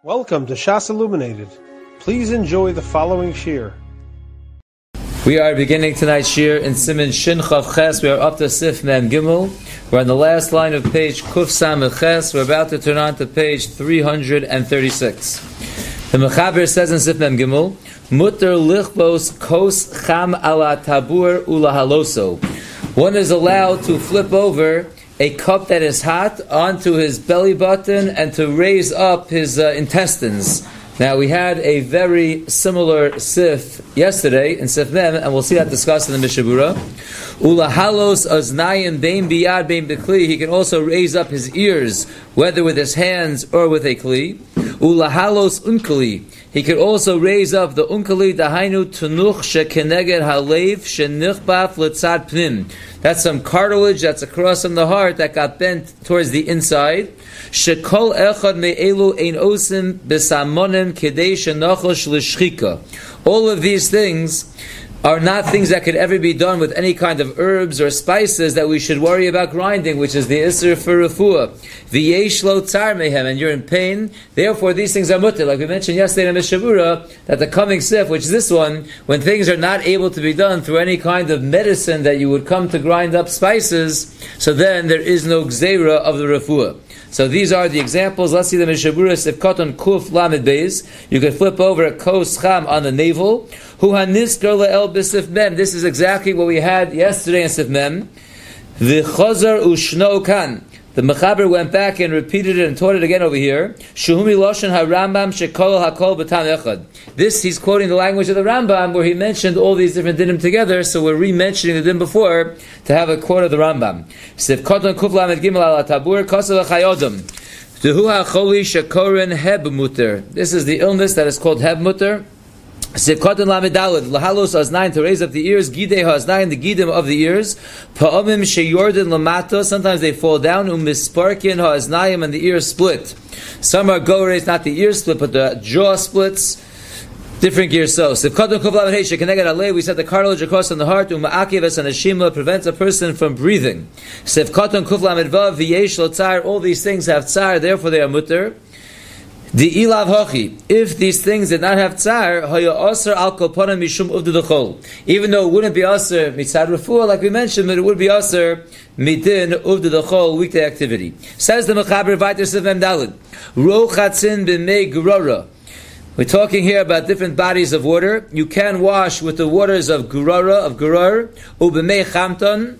Welcome to Shas Illuminated. Please enjoy the following shir. We are beginning tonight's shir in Siman Shin Chav Ches. We are up to Sif Mem Gimel. We're on the last line of page Kuf Samech Ches. We're about to turn on to page 336. The Mechaber says in Sif Mem Gimel, Mutter lichbos kos cham ala tabur ula haloso. One is allowed to flip over a cup that is hot onto his belly button and to raise up his intestines. Now, we had a very similar sif yesterday in Sif Mem, and we'll see that discussed in the Mishabura. Ula halos aznayim bein biyad bein bekli. He can also raise up his ears, whether with his hands or with a kli. Ula halos unkali. He could also raise up the unkali dahainu tunuch shekeneged halev shenichbaf letzad pnim. That's some cartilage that's across from the heart that got bent towards the inside. Shekol echad me'elu ein osim besamonim kedei shenachol shlishchika. All of these things are not things that could ever be done with any kind of herbs or spices that we should worry about grinding, which is the Isser for Refuah. V'yesh lo tzar mehem, and you're in pain. Therefore, these things are mutter. Like we mentioned yesterday in Mishabura, that the coming sif, which is this one, when things are not able to be done through any kind of medicine that you would come to grind up spices, so then there is no gzeira of the Refuah. So these are the examples. Let's see the Mishabura Sif Katan Kuf Lamed Beis. You can flip over a kos cham on the navel. Hu hanisker le'el b'sif mem. This is exactly what we had yesterday in Sif Mem. V'chazar u'shno kan. The Mechaber went back and repeated it and taught it again over here. Shuhumi loshen ha-Rambam shekol hakol b'tam echad. This, he's quoting the language of the Rambam, where he mentioned all these different dinim together, so we're re-mentioning the din before to have a quote of the Rambam. Sif koton kuf lamed gimel ala tabur kosav ha'chayodam. Dehu ha'choli shekorin heb muter. This is the illness that is called heb muter. Sivkatan lamedalad lahalos aznayin, to raise up the ears. Gidei haznayin, the gidim of the ears. Pa'amim sheyordan lamato, sometimes they fall down. Umisparkin haznayim, and the ears split. Some are go-raised, not the ears split, but the jaw splits. Different gears. So Sivkatan kuvlamed heisha keneged alei. We said the cartilage across on the heart. Uma'akives and ashima prevents a person from breathing. Sivkatan kuvlamed vav v'yesh lo tzar. All these things have tzar, therefore they are mutter. The ilav hochi, if these things did not have tzar, haya aser al kolpana mishum uvdu dechol. Even though it wouldn't be aser mitzad refuah, like we mentioned, but it would be aser midin uvdu dechol, weekday activity. Says the Mechaber Vayter Sif Mem Daled, rochatzin b'mei gurara. We're talking here about different bodies of water. You can wash with the waters of gurara, of gurar, ub'mei chamton,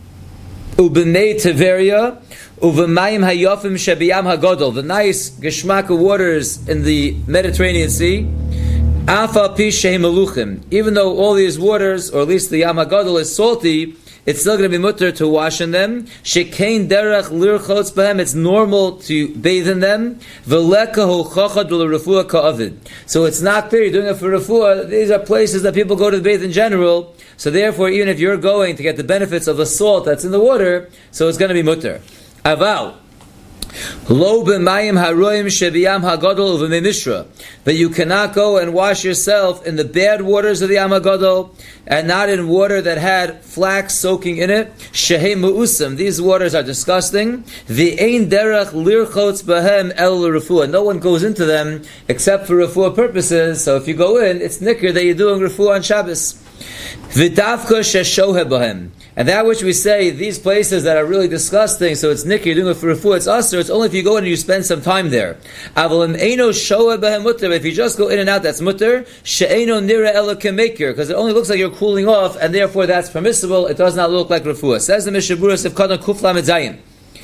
ub'mei teveria, Uvemayim hayofim shebiyam hagodol, the nice geshmak waters in the Mediterranean Sea. Afa pi shehem meluchim, even though all these waters, or at least the Yam hagodol, is salty, it's still going to be mutter to wash in them. Shekein derech lirchotz b'hem, it's normal to bathe in them. V'lekahu chachad l'refuah ka'avid. So it's not clear you're doing it for refuah. These are places that people go to bathe in general. So therefore, even if you're going to get the benefits of the salt that's in the water, so it's going to be mutter. Aval, lo b'mayim haroim shebiyam hagadol v'mimishra, that you cannot go and wash yourself in the bad waters of the Yam hagadol, and not in water that had flax soaking in it. Shehei mu'usam, these waters are disgusting. V'ein derech lirchotz b'hem el refuah. No one goes into them except for refuah purposes. So if you go in, it's nicker that you're doing refuah on Shabbos. V'davka sheshohe b'hem. And that which we say, these places that are really disgusting, so it's nicker, you're doing it for refuah, it's usher, it's only if you go in and you spend some time there. Avalim eino shohe b'hem mutter, if you just go in and out, that's mutter. She'eino nira ela kemaker, because it only looks like you're cooling off, and therefore that's permissible, it does not look like refuah. Says the Mishabura Sif Katan Kuf Lamed Zayin.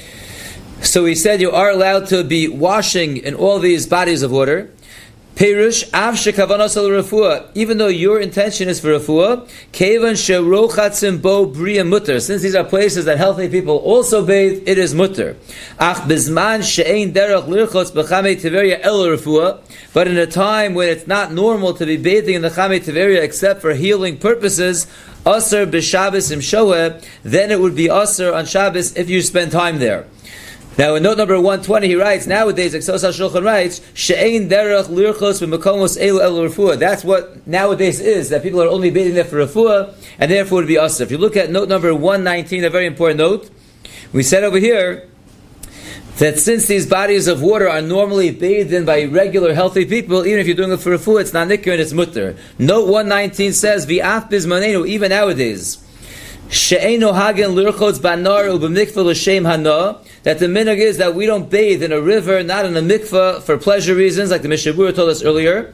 So he said you are allowed to be washing in all these bodies of water. Perush av shekavanos al refuah, even though your intention is for refuah, kevan sherochatzim bo bria mutter. Since these are places that healthy people also bathe, it is mutter. Ach bizman she'ein derech lirchotz b'chamei teveria el refuah. But in a time when it's not normal to be bathing in the chamei teveria except for healing purposes, aser b'Shabbos im shoeh, then it would be aser on Shabbos if you spend time there. Now in note number 120 he writes, nowadays, Exos HaShulchan writes, She'ein derech lirchos b'makomos elu el refuah. That's what nowadays is, that people are only bathing there for refuah, and therefore it would be asr. If you look at note number 119, a very important note, we said over here, that since these bodies of water are normally bathed in by regular healthy people, even if you're doing it for a fool, it's not nikkur and it's mutter. Note 119 says, V'af bizmanenu, even nowadays, she'eino hagen lirchotz banar ub'mikvah l'shem hana, that the minhag is that we don't bathe in a river, not in a mikvah, for pleasure reasons, like the Mishnah Berurah told us earlier.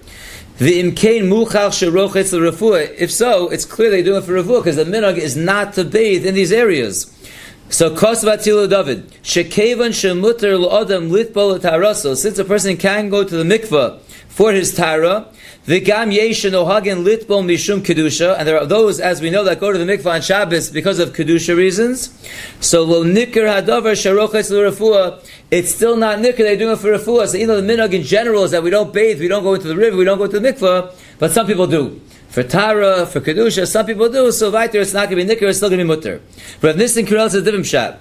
If so, it's clear they're doing it for refuah, because the minhag is not to bathe in these areas. So, Kosvatilu David, Shekevan Shemuter L'Odam Litbol Taraso, since a person can go to the mikvah for his tara, V'gam Yeshen Ohagen Litbol Mishum Kedusha, and there are those, as we know, that go to the mikvah on Shabbos because of Kedusha reasons. So, Lo Nikr Hadavar Sharochetz L'Refuah, it's still not nikr, they're doing it for refuah. So, even though the minhag in general is that we don't bathe, we don't go into the river, we don't go to the mikvah, but some people do. For Tara, for Kedusha, some people do, so weiter, it's not going to be nikr, it's still going to be mutter. But if Nissen Karel is a different shot.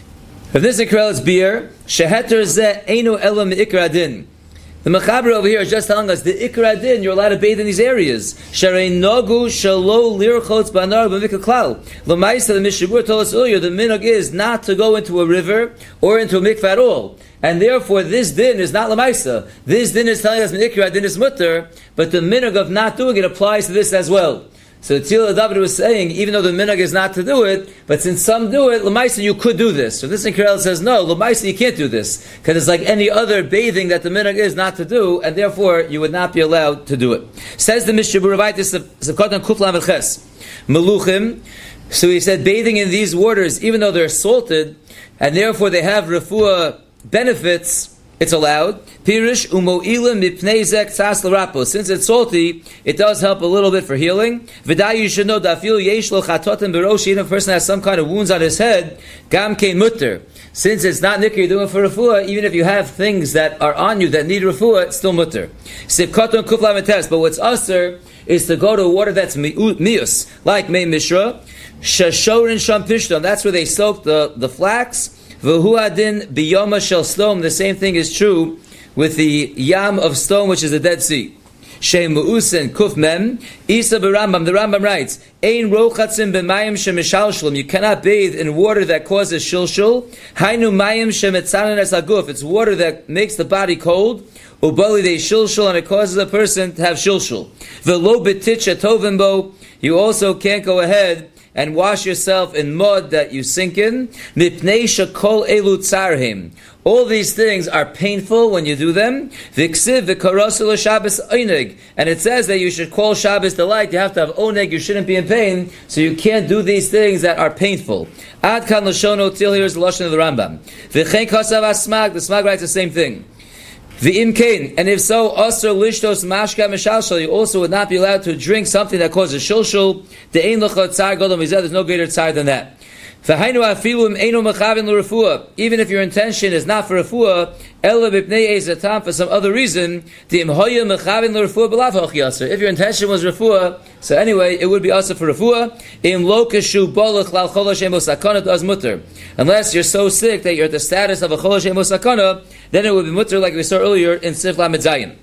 If Nissen Karel is beer, sheheter zeh einu ela me'ikra adin. The Mechaber over here is just telling us, the ikra adin, you're allowed to bathe in these areas. Sharei nogu shalo lirchotz banar b'mikra klal. L'maisa, the Mishnah Berurah told us earlier, the minhag is not to go into a river or into a mikvah at all. And therefore, this din is not l'maisa. This din is telling us me'ikra adin is mutter, but the minhag of not doing it applies to this as well. So Tzila David was saying, even though the minhag is not to do it, but since some do it, l'maisa you could do this. So this in Karel says, no, l'maisa you can't do this, because it's like any other bathing that the minhag is not to do, and therefore you would not be allowed to do it. Says the Mishnah Berurah, Zavkotan Kuflam V'Ches, Meluchim. So he said, bathing in these waters, even though they're salted, and therefore they have refuah benefits, it's allowed. Pirish umo'ilim mipnei zek tzas l'rapo. Since it's salty, it does help a little bit for healing. V'day, you should know that afil yesh lo chatotim berosh, even if a person has some kind of wounds on his head, gam kein mutter. Since it's not nikr, you're doing it for refuah, even if you have things that are on you that need refuah, it's still mutter. Sivkoton kufla metes. But what's usher is to go to water that's mius, like mei mishra, shashorin sham pishton. That's where they soak the flax. V'hu adin biyoma shel stone. The same thing is true with the yam of stone, which is the Dead Sea. Shem mu'usen kuf mem. Isa b'Rambam. The Rambam writes, Ein rochatzim b'mayim shemishalshlum. You cannot bathe in water that causes shilshul. Hainu mayim shemetzanen es aguf. It's water that makes the body cold. Ubali de shilshul, and it causes a person to have shilshul. V'lo b'titch atovimbo. You also can't go ahead and wash yourself in mud that you sink in. Mipnei shekol elu tzarhim. All these things are painful when you do them. V'ksiv v'karosu l'Shabbos oneg. And it says that you should call Shabbos delight. You have to have oneg. You shouldn't be in pain. So you can't do these things that are painful. Ad kan l'shono till here's the lashon of the Rambam. V'chein kasav asmag. The Smag writes the same thing. V'imkein, and if so, asr lishtos mashka mishalshal, you also would not be allowed to drink something that causes shilshul. De'ein l'cha tzar gadol mizeh, there's no greater tzar than that. V'hainu afilum einu mechavin l'refuah, even if your intention is not for refuah, ela b'pnei ezatam, for some other reason, de'im hoya mechavin l'refuah b'lav hochi asr. If your intention was refuah, so anyway, it would be asr for refuah. Im lo kashu bolach lal chol hashem osakana does mutter. Unless you're so sick that you're at the status of a chol hashem osakana, then it would be mutter like we saw earlier in Sif Lamed Zayin.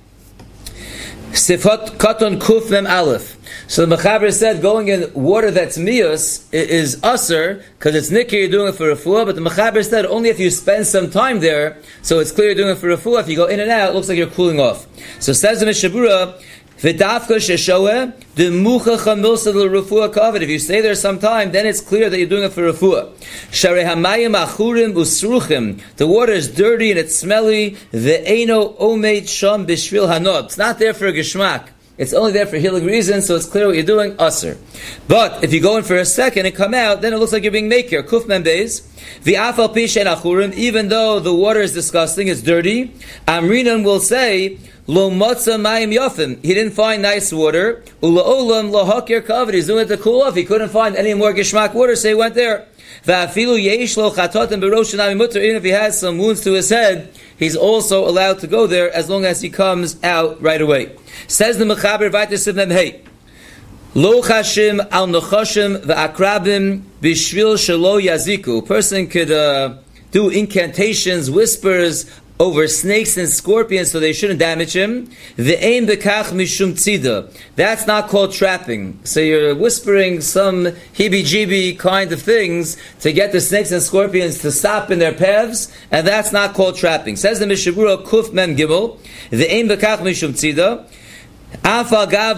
Sifot Katon Kuf Mem Aleph. So the Mechaber said going in water that's mius is usser, because it's nikir, you're doing it for refuah, but the Mechaber said only if you spend some time there, so it's clear you're doing it for refuah. If you go in and out, it looks like you're cooling off. So says the Mishnah Berurah, V'dafka sheshoeh demuchacha milsa l'refuah kavod. If you stay there some time, then it's clear that you're doing it for refuah. Sharei hamayim achurim usruchim. The water is dirty and it's smelly. Ve'eno omeid sham b'shvil hanot. It's not there for a geshmak. It's only there for healing reasons, so it's clear what you're doing, usr. But if you go in for a second and come out, then it looks like you're being makir. Kuf mem beis. V'afal pi she'en achurim. Even though the water is disgusting, it's dirty. Amrinan will say, Lo matza mayim yafim. He didn't find nice water. Ula olam lo hakir kavod. He's doing it to cool off. He couldn't find any more geshmak water, so he went there. Va'afilu yesh lo chatotim berosh shenami mutter. Even if he has some wounds to his head, he's also allowed to go there as long as he comes out right away. Says the Mechaber vayter sivnem hey. Lo chashim al nochashim va'akrabim bishvil shelo yaziku. A person could do incantations, whispers over snakes and scorpions so they shouldn't damage him. Ve'ein bekach mishum tzida. That's not called trapping. So you're whispering some heebie-jeebie kind of things to get the snakes and scorpions to stop in their paths, and that's not called trapping. Says the Mishnah Berurah Kuf Mem Gimel, Ve'ein bekach mishum tzida. Even though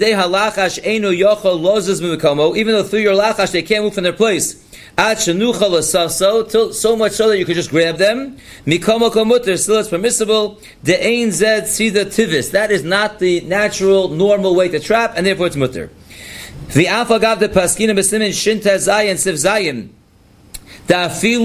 through your lachash they can't move from their place. So much so that you could just grab them. Still it's permissible. That is not the natural, normal way to trap, and therefore it's mutter. What are we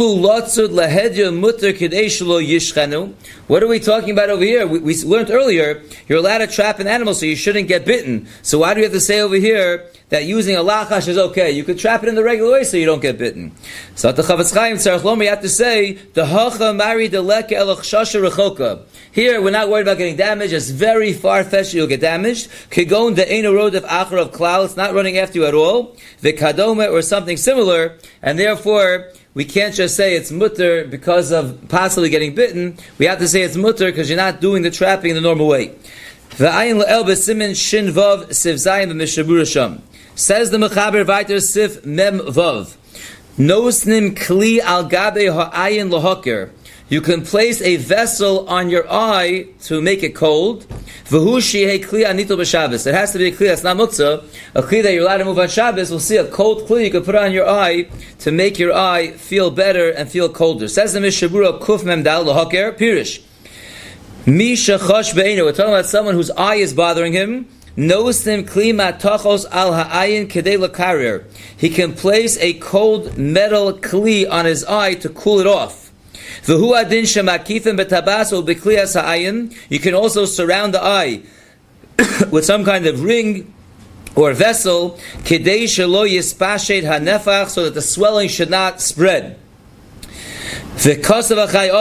talking about over here? We learned earlier, you're allowed to trap an animal so you shouldn't get bitten. So why do we have to say over here that using a lachash is okay? You could trap it in the regular way so you don't get bitten. So at the Chavetz Chaim Tzarech Lomer, you have to say, the hacha mari deleke el chshasha rechoka. Here, we're not worried about getting damaged. It's very far-fetched you'll get damaged. Kigon de'einu road of achar of klal. It's not running after you at all. V'kadome or something similar. And therefore, we can't just say it's mutter because of possibly getting bitten. We have to say it's mutter because you're not doing the trapping in the normal way. V'ayin le'el b'simin shin vav siv zayin b'mishnah berurah sham. Says the Mechaber Vayter Sif Mem Vav. Nosnim kli al gabe ha'ayin lahoker. You can place a vessel on your eye to make it cold. V'hu shehei kli anito b'Shabbos. It has to be a kli that's not muktzah. A kli that you're allowed to move on Shabbos. We'll see a cold kli you can put on your eye to make your eye feel better and feel colder. Says the Mishnah Berurah Kuf Mem Dal lahoker. Pirish. Mi shechosh be'eino. We're talking about someone whose eye is bothering him. Nosim klima tachos al ha'ayin kedei lakarir. He can place a cold metal kli on his eye to cool it off. V'hu adin shemakifim betabaso b'kliyas ha'ayin. You can also surround the eye with some kind of ring or vessel kedei shelo yispashet hanefach, so that the swelling should not spread. You can also take a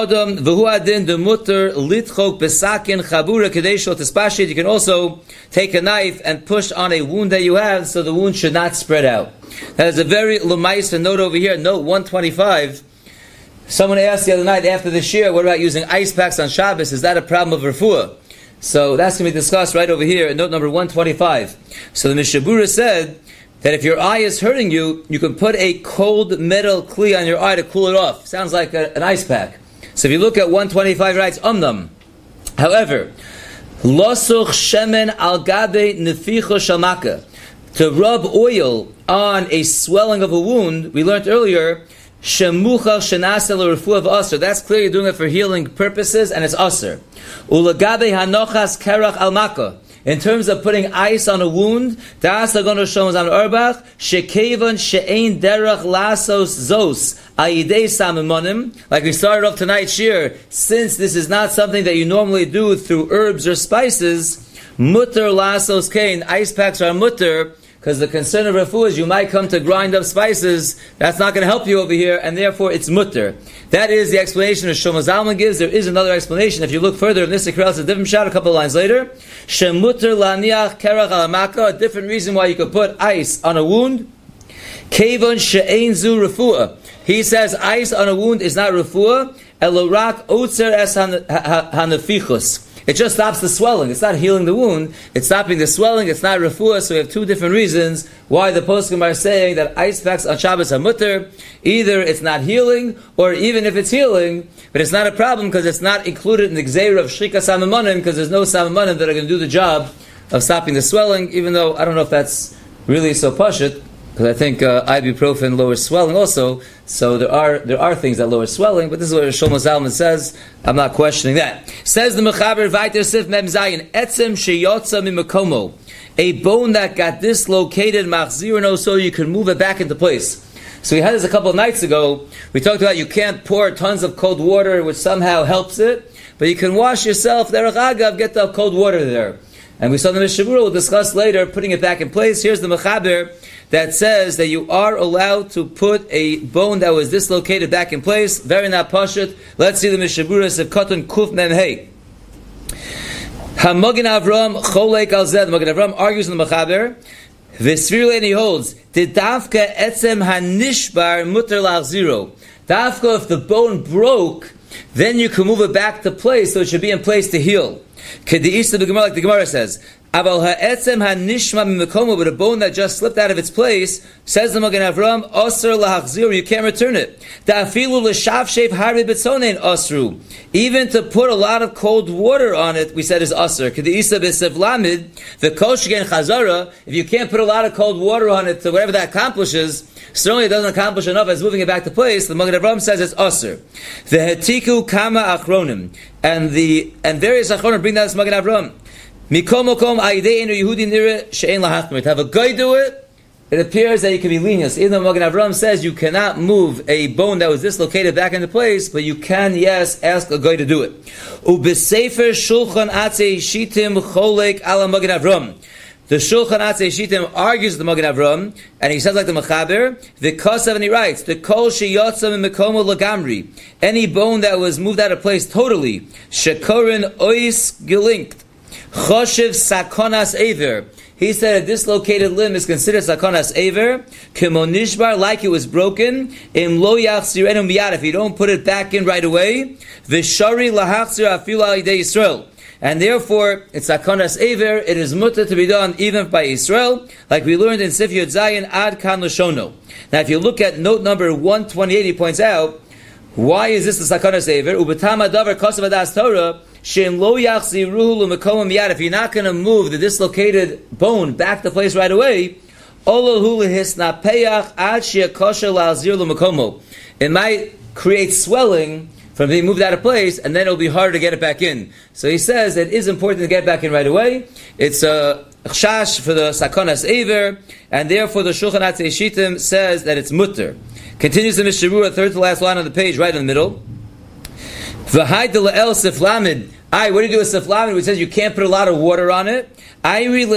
knife and push on a wound that you have so the wound should not spread out. That is a very lemaisa note over here, note 125. Someone asked the other night after the shir, what about using ice packs on Shabbos? Is that a problem of refuah? So that's going to be discussed right over here in note number 125. So the Mishnah Berurah said that if your eye is hurting you, you can put a cold metal kli on your eye to cool it off. Sounds like an ice pack. So if you look at 125, it writes umnam. However, losuch shemen al gabe neficho shamaka. To rub oil on a swelling of a wound, we learned earlier, shemucha shenasel refuah v'aser. That's clear you're doing it for healing purposes, and it's aser. Ulagabe hanochas kerach al maka. In terms of putting ice on a wound, das agono shomaz an Urbach, shekevan she'ein derech lasos zos ayidei samamonim. Like we started off tonight's shir, since this is not something that you normally do through herbs or spices, mutter lasos kain, ice packs are mutter, because the concern of refuah is you might come to grind up spices. That's not going to help you over here, and therefore it's mutter. That is the explanation that Shlomo Zalman gives. There is another explanation. If you look further in this, it's a different shot a couple of lines later. Shemutter laniach kerach alamaka, a different reason why you could put ice on a wound. Kevon she'ein zu refuah. He says ice on a wound is not refuah. Elorak otzer es hanafichus. It just stops the swelling. It's not healing the wound. It's stopping the swelling. It's not refuah. So we have two different reasons why the poskim are saying that ice packs on Shabbos are mutter. Either it's not healing, or even if it's healing, but it's not a problem because it's not included in the gzeira of shrika samamonim, because there's no samamonim that are going to do the job of stopping the swelling, even though I don't know if that's really so pashut, because I think ibuprofen lowers swelling also. So there are things that lower swelling, but this is what Shlomo Zalman says. I'm not questioning that. Says the Mechaber Vayter Sif Mem Zayin, etzem sheyotza mimakomo, a bone that got dislocated machzirno, so you can move it back into place. So we had this a couple of nights ago. We talked about you can't pour tons of cold water, which somehow helps it, but you can wash yourself. Derech agav, get the cold water there. And we saw the Mishnah Berurah, we'll discuss later, putting it back in place. Here's the Mechaber that says that you are allowed to put a bone that was dislocated back in place. Very not pashut. Let's see the Mishnah Berurah Sev Katan Kuf Mem Hey. HaMagen Avram Cholek Al Zed. Magen Avram argues in the Mechaber. V'Sfir Leini holds, Did Dafka Etzem HaNishbar Mutter Lachziro. Dafka, if the bone broke, then you can move it back to place, so it should be in place to heal. Like the Gemara says, but a bone that just slipped out of its place, says the Magen Avram, Osir lahachzir, you can't return it. Even to put a lot of cold water on it, we said is Osir. If you can't put a lot of cold water on it, to whatever that accomplishes, certainly it doesn't accomplish enough as moving it back to place. The Magen Avram says it's Osir. The Hetiku Kama Achronim, and various Achronim bring that as Magen Avram. To have a guy do it, it appears that you can be lenient. Even though Magen Avram says you cannot move a bone that was dislocated back into place, but you can, yes, ask a guy to do it. Ubesefer Shulchan Atzei Shitim Cholek ala Magen Avram. The Shulchan Atzei Shitim argues with the Magen Avram, and he says like the Mechaber, the Kosav, and he writes, the Kol Sheyotzam Mekomo Lagamri, any bone that was moved out of place totally, Shekorin Ois Gelinkt, Choshev Sakonas Aver. He said a dislocated limb is considered Sakonas Aver, Kemo Nishbar, like it was broken, Im Lo Yachzirenu Miyad, if you don't put it back in right away, V'shari Lahachzir Afilu Al Yidei Yisrael. And therefore, it's Sakonas Aver, it is mutter to be done even by Israel, like we learned in Sif Yud Zayin Ad Kan Lashono. Now if you look at note number 128, he points out, why is this the Sakonas Aver? Ubetam Adavar Kosav Adas Torah, if you're not going to move the dislocated bone back to place right away, it might create swelling from being moved out of place, and then it'll be harder to get it back in. So he says it is important to get it back in right away. It's a chash for the Sakonas Aver, and therefore the Shulchan Atzei Shitim says that it's mutter. Continues the Mishnah, third to last line on the page, right in the middle. What do you do with siflamid? Which says you can't put a lot of water on it. Says the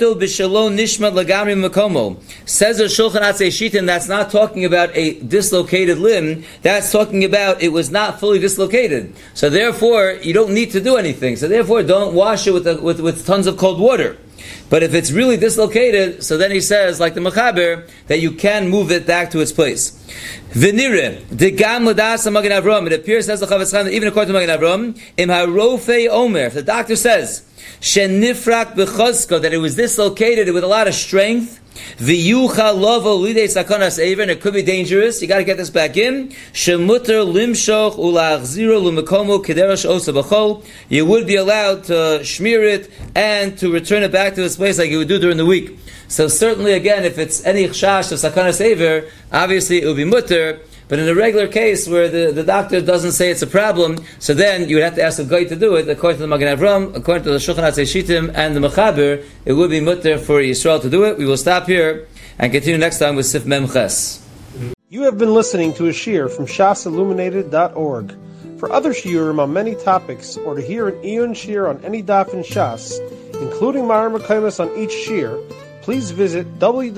Shulchan Atzei Shitim, that's not talking about a dislocated limb. That's talking about it was not fully dislocated. So therefore, you don't need to do anything. So therefore, don't wash it with tons of cold water. But if it's really dislocated, so then he says, like the Mechaber, that you can move it back to its place. V'nire, degam l'das Magen Avram. It appears, says the Chavetz Chaim, even according to Magen Avram, im harofei omer, if the doctor says, shenifrak b'chozko, that it was dislocated with a lot of strength, v'yucha lovo lidei sakonas aver, and it could be dangerous, you got to get this back in, shemuter limshoch ulachziro lumekomo kederosh osa b'chol, you would be allowed to smear it and to return it back to its place like you would do during the week. So certainly, again, if it's any chash of sakonas aver, obviously it would be mutter. But in a regular case where the doctor doesn't say it's a problem, so then you would have to ask a guy to do it. According to the Magen Avram, according to the Shulchan Atzei Shitim and the Mechaber, it would be mutter for Yisrael to do it. We will stop here and continue next time with Sif Mem Ches. You have been listening to a shiur from shasilluminated.org. For other shiurim on many topics, or to hear an Iyun shiur on any daf in Shas, including Ma'ar Mekaymas on each shiur, please visit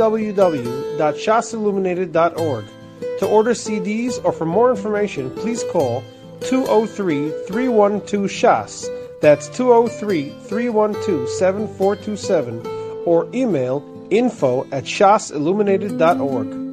www.shasilluminated.org. To order CDs or for more information, please call 203-312-SHAS. That's 203-312-7427, or email info@shasilluminated.org.